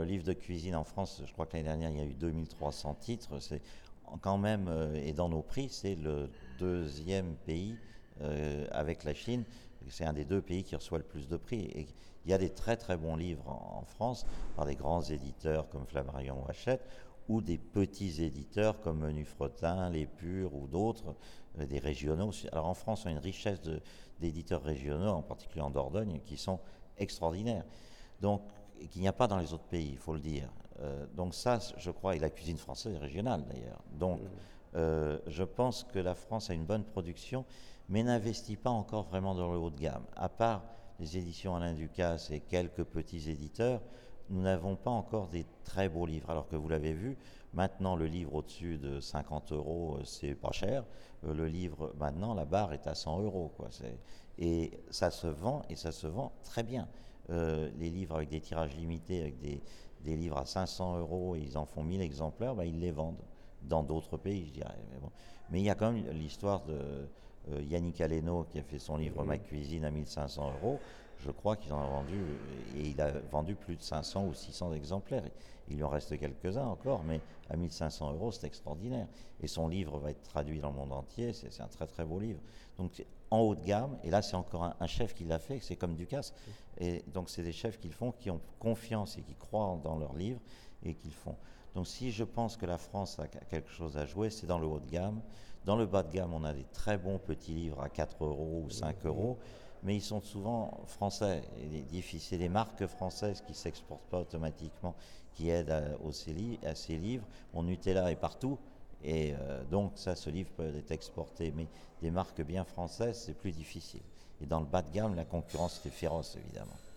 le livre de cuisine en France, je crois que l'année dernière, il y a eu 2300 titres. C'est quand même, et dans nos prix, c'est le deuxième pays avec la Chine. C'est un des deux pays qui reçoit le plus de prix. Et il y a des très très bons livres en France par des grands éditeurs comme Flammarion ou Hachette, ou des petits éditeurs comme Menu Fretin, Les Purs ou d'autres, des régionaux. Alors en France, on a une richesse d'éditeurs régionaux, en particulier en Dordogne, qui sont extraordinaires. Donc, qu'il n'y a pas dans les autres pays, il faut le dire. Donc ça, je crois, et la cuisine française est régionale d'ailleurs. Donc, je pense que la France a une bonne production, mais n'investit pas encore vraiment dans le haut de gamme. À part les éditions Alain Ducasse et quelques petits éditeurs, nous n'avons pas encore des très beaux livres. Alors que vous l'avez vu, maintenant le livre au-dessus de 50 euros, c'est pas cher. Le livre, maintenant, la barre est à 100 euros. Quoi. Et ça se vend, et ça se vend très bien. Les livres avec des tirages limités, avec des livres à 500 euros, et ils en font 1000 exemplaires, ben, ils les vendent. Dans d'autres pays, je dirais. Mais, bon. Mais il y a quand même l'histoire de Yannick Aleno qui a fait son livre Ma cuisine à 1500 euros. Je crois qu'il en a vendu, et il a vendu plus de 500 ou 600 exemplaires. Il lui en reste quelques-uns encore, mais à 1500 euros, c'est extraordinaire. Et son livre va être traduit dans le monde entier, c'est un très très beau livre. Donc en haut de gamme, et là c'est encore un chef qui l'a fait, c'est comme Ducasse. Et donc c'est des chefs qui le font, qui ont confiance et qui croient dans leurs livres et qui le font. Donc si je pense que la France a quelque chose à jouer, c'est dans le haut de gamme. Dans le bas de gamme, on a des très bons petits livres à 4 euros ou 5 euros, mais ils sont souvent français. C'est des marques françaises qui ne s'exportent pas automatiquement, qui aident à ces livres. Mon Nutella est partout, et donc ça, ce livre peut être exporté. Mais des marques bien françaises, c'est plus difficile. Et dans le bas de gamme, la concurrence est féroce, évidemment.